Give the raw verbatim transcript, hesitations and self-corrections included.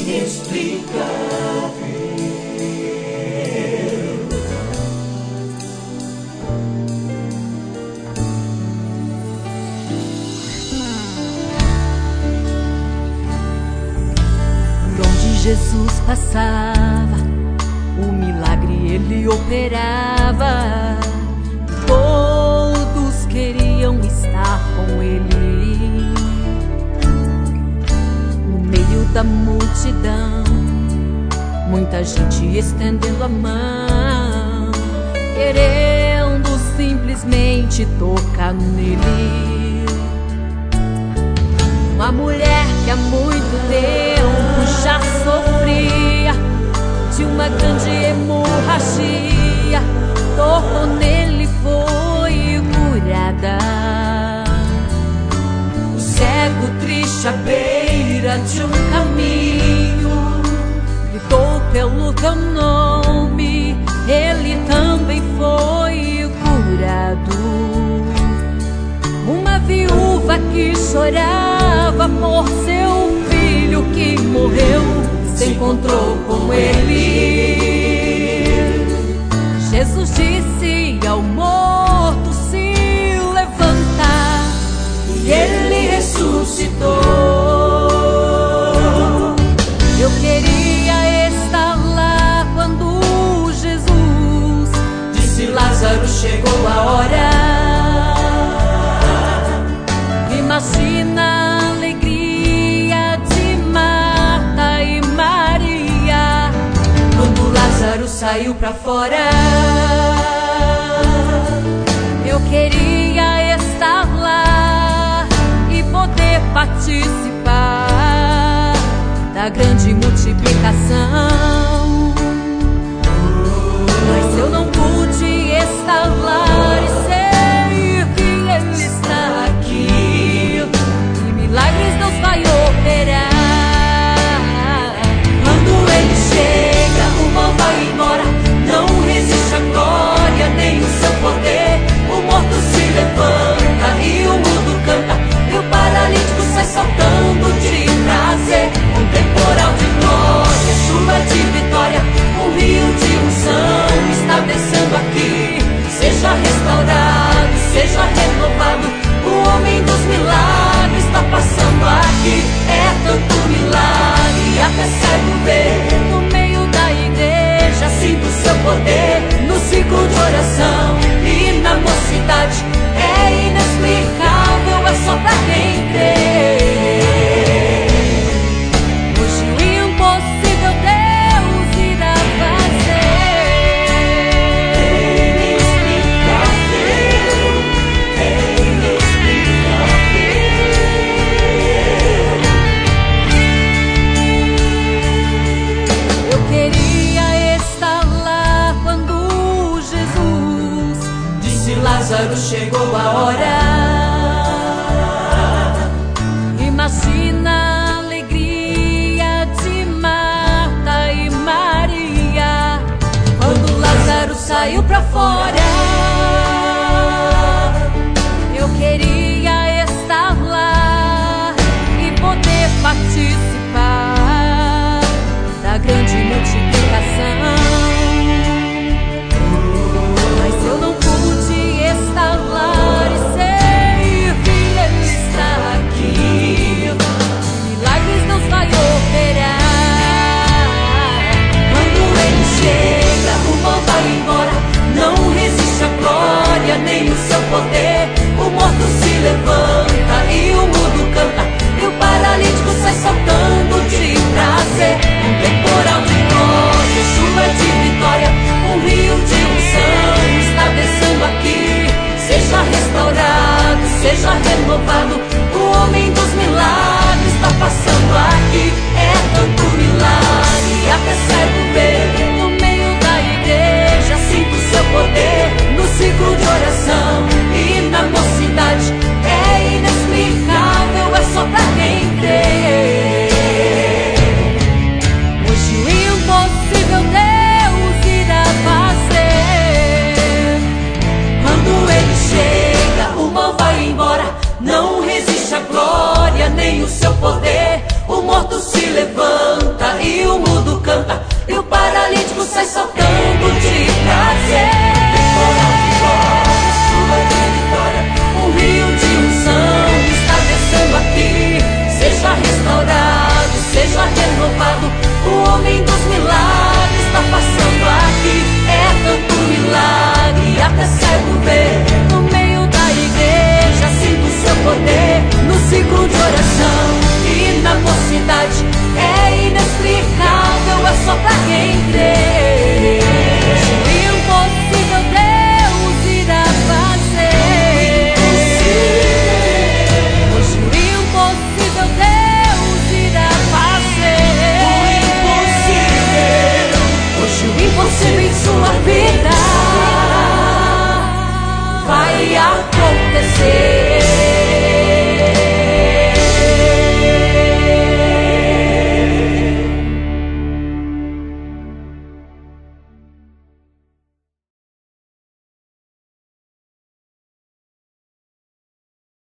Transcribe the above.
Jesus passava, o milagre ele operava. Todos queriam estar com ele. No meio da multidão, muita gente estendendo a mão, querendo simplesmente tocar nele. Uma mulher que há muito tempo já sofria de uma grande hemorragia, tocou nele e foi curada. O cego triste à beira de um caminho gritou pelo teu nome, ele também foi curado. Uma viúva que chorava por seu filho que morreu, se encontrou com ele. Jesus disse ao morto se levantar, e ele ressuscitou. Eu queria estar lá quando Jesus disse: Lázaro, chegou a hora. Imagina a alegria de Marta e Maria quando Lázaro saiu pra fora. Eu queria estar lá e poder participar da grande multiplicação, mas eu não pude.